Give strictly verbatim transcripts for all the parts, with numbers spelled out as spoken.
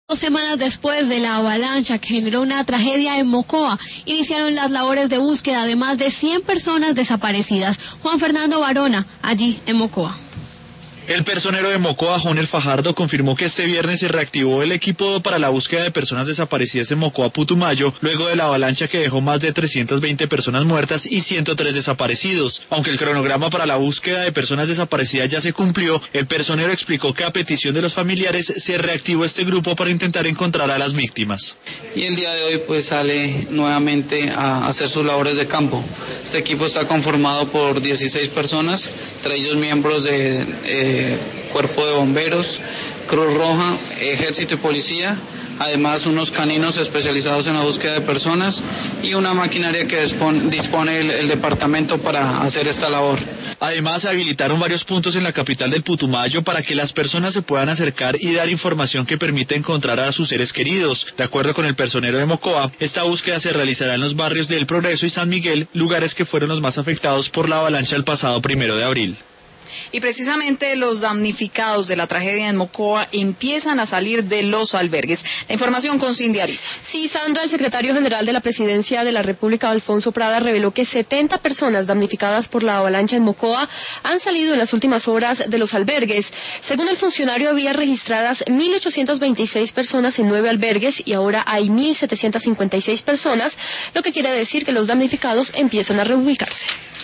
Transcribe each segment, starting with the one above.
Dos semanas después de la avalancha que generó una tragedia en Mocoa, iniciaron las labores de búsqueda de más de cien personas desaparecidas. Juan Fernando Barona, allí en Mocoa. El personero de Mocoa, Jonel Fajardo, confirmó que este viernes se reactivó el equipo para la búsqueda de personas desaparecidas en Mocoa, Putumayo, luego de la avalancha que dejó más de trescientas veinte personas muertas y ciento tres desaparecidos. Aunque el cronograma para la búsqueda de personas desaparecidas ya se cumplió, el personero explicó que a petición de los familiares se reactivó este grupo para intentar encontrar a las víctimas. Y el día de hoy pues sale nuevamente a hacer sus labores de campo. Este equipo está conformado por dieciséis personas, entre ellos miembros de eh, Cuerpo de Bomberos, Cruz Roja, Ejército y Policía, además unos caninos especializados en la búsqueda de personas y una maquinaria que dispone, dispone el, el departamento para hacer esta labor. Además, se habilitaron varios puntos en la capital del Putumayo para que las personas se puedan acercar y dar información que permita encontrar a sus seres queridos. De acuerdo con el personero de Mocoa, esta búsqueda se realizará en los barrios de El Progreso y San Miguel, lugares que fueron los más afectados por la avalancha el pasado primero de abril. Y precisamente los damnificados de la tragedia en Mocoa empiezan a salir de los albergues. La información con Cindy Ariza. Sí, Sandra, el secretario general de la Presidencia de la República, Alfonso Prada, reveló que setenta personas damnificadas por la avalancha en Mocoa han salido en las últimas horas de los albergues. Según el funcionario, había registradas mil ochocientas veintiséis personas en nueve albergues y ahora hay mil setecientas cincuenta y seis personas, lo que quiere decir que los damnificados empiezan a reubicarse.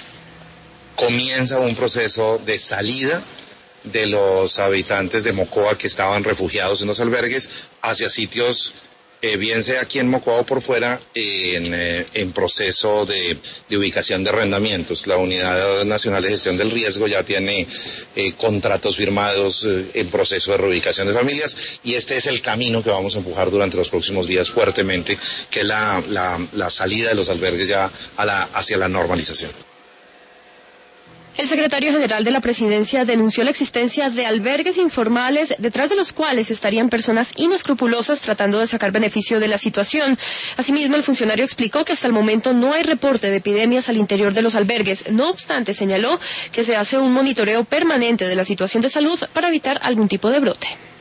Comienza un proceso de salida de los habitantes de Mocoa que estaban refugiados en los albergues hacia sitios, eh, bien sea aquí en Mocoa o por fuera, en, eh, en proceso de, de ubicación de arrendamientos. La Unidad Nacional de Gestión del Riesgo ya tiene eh, contratos firmados eh, en proceso de reubicación de familias y este es el camino que vamos a empujar durante los próximos días fuertemente, que es la, la, la salida de los albergues ya a la, hacia la normalización. El secretario general de la Presidencia denunció la existencia de albergues informales detrás de los cuales estarían personas inescrupulosas tratando de sacar beneficio de la situación. Asimismo, el funcionario explicó que hasta el momento no hay reporte de epidemias al interior de los albergues. No obstante, señaló que se hace un monitoreo permanente de la situación de salud para evitar algún tipo de brote.